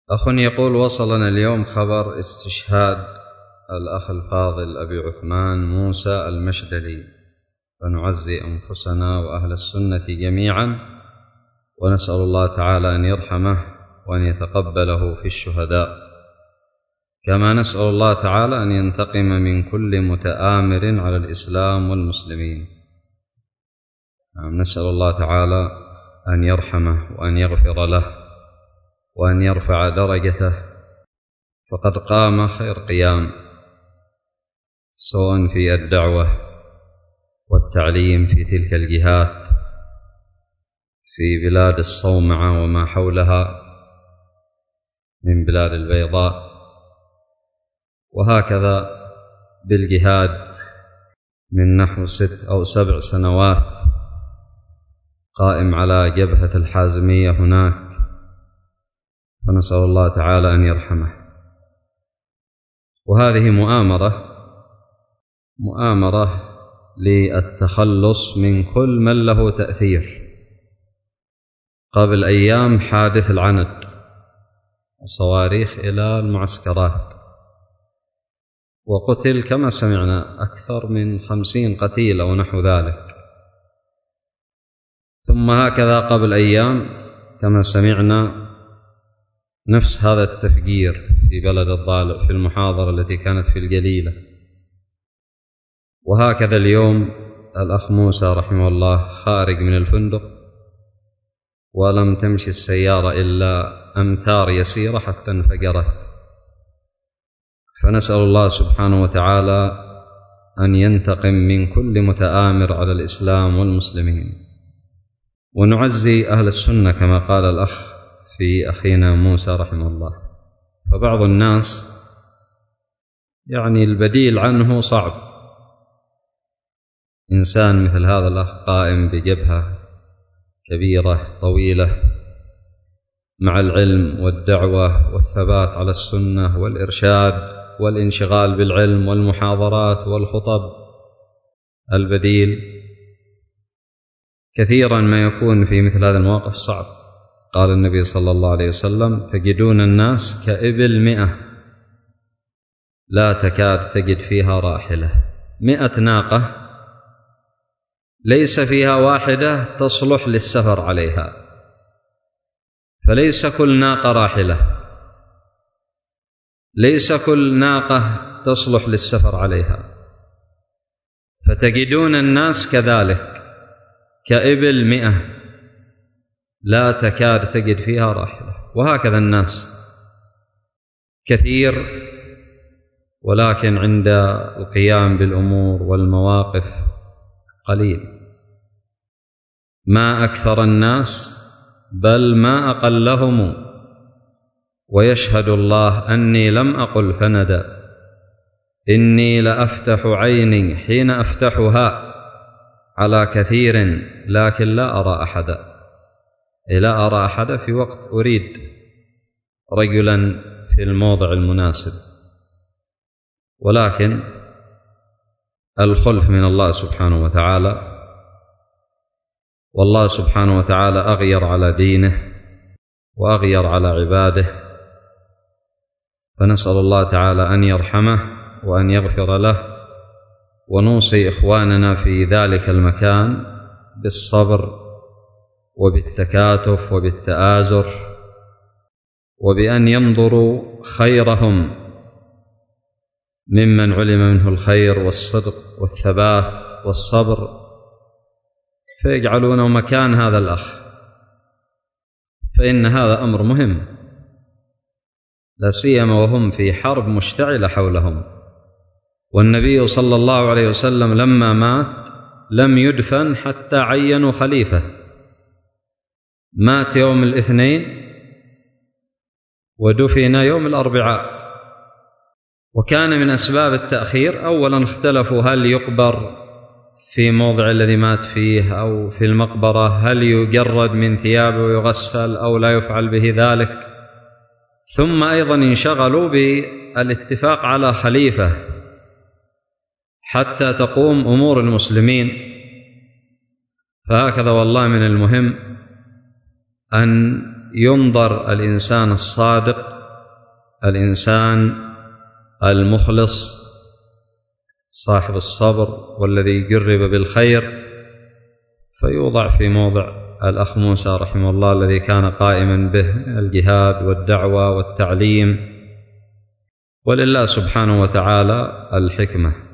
أخ يقول: وصلنا اليوم خبر استشهاد الأخ الفاضل أبي عثمان موسى المشدلي، فنعزي أنفسنا وأهل السنة جميعا، ونسأل الله تعالى أن يرحمه وأن يتقبله في الشهداء، كما نسأل الله تعالى أن ينتقم من كل متآمر على الإسلام والمسلمين. نسأل الله تعالى أن يرحمه وأن يغفر له وأن يرفع درجته، فقد قام خير قيام، سواء في الدعوة والتعليم في تلك الجهات في بلاد الصومعة وما حولها من بلاد البيضاء، وهكذا بالجهاد من نحو 6 أو 7 سنوات قائم على جبهة الحازمية هناك، فنسأل الله تعالى أن يرحمه. وهذه مؤامرة للتخلص من كل من له تأثير. قبل أيام حادث العند وصواريخ إلى المعسكرات، وقتل كما سمعنا أكثر من 50 قتيل أو نحو ذلك. ثم هكذا قبل أيام كما سمعنا نفس هذا التفجير في بلد الضالع في المحاضرة التي كانت في الجليلة. وهكذا اليوم الأخ موسى رحمه الله خارج من الفندق ولم تمشي السيارة إلا أمتار يسيرة حتى انفجرت. فنسأل الله سبحانه وتعالى أن ينتقم من كل متآمر على الإسلام والمسلمين، ونعزي أهل السنة كما قال الأخ في أخينا موسى رحمه الله. فبعض الناس البديل عنه صعب، إنسان مثل هذا الأخ قائم بجبهة كبيرة طويلة مع العلم والدعوة والثبات على السنة والإرشاد والانشغال بالعلم والمحاضرات والخطب. البديل كثيرا ما يكون في مثل هذا المواقف صعب. قال النبي صلى الله عليه وسلم: تجدون الناس كإبل 100 لا تكاد تجد فيها راحلة. 100 ناقة ليس فيها واحدة تصلح للسفر عليها، فليس كل ناقة راحلة، ليس كل ناقة تصلح للسفر عليها. فتجدون الناس كذلك كإبل 100 لا تكاد تجد فيها راحلة. وهكذا الناس كثير، ولكن عند القيام بالأمور والمواقف قليل. ما أكثر الناس بل ما أقلهم، ويشهد الله أني لم أقل فندى، إني لأفتح عيني حين أفتحها على كثير لكن لا أرى أحدا في وقت أريد رجلا في الموضع المناسب. ولكن الخلف من الله سبحانه وتعالى، والله سبحانه وتعالى أغير على دينه وأغير على عباده، فنسأل الله تعالى أن يرحمه وأن يغفر له. ونوصي إخواننا في ذلك المكان بالصبر وبالتكاتف وبالتآزر، وبأن ينظروا خيرهم ممن علم منه الخير والصدق والثبات والصبر، فيجعلونه مكان هذا الأخ، فإن هذا أمر مهم، لا سيما وهم في حرب مشتعلة حولهم. والنبي صلى الله عليه وسلم لما مات لم يدفن حتى عينوا خليفة. مات يوم الاثنين ودفن يوم الأربعاء. وكان من أسباب التأخير أولا اختلفوا هل يقبر في موضع الذي مات فيه أو في المقبرة، هل يجرد من ثيابه ويغسل أو لا يفعل به ذلك. ثم أيضا انشغلوا بالاتفاق على خليفة حتى تقوم أمور المسلمين. فهكذا والله من المهم أن ينظر الإنسان الصادق الإنسان المخلص صاحب الصبر والذي يقرب بالخير، فيوضع في موضع الأخ موسى رحمه الله الذي كان قائما به الجهاد والدعوة والتعليم، ولله سبحانه وتعالى الحكمة.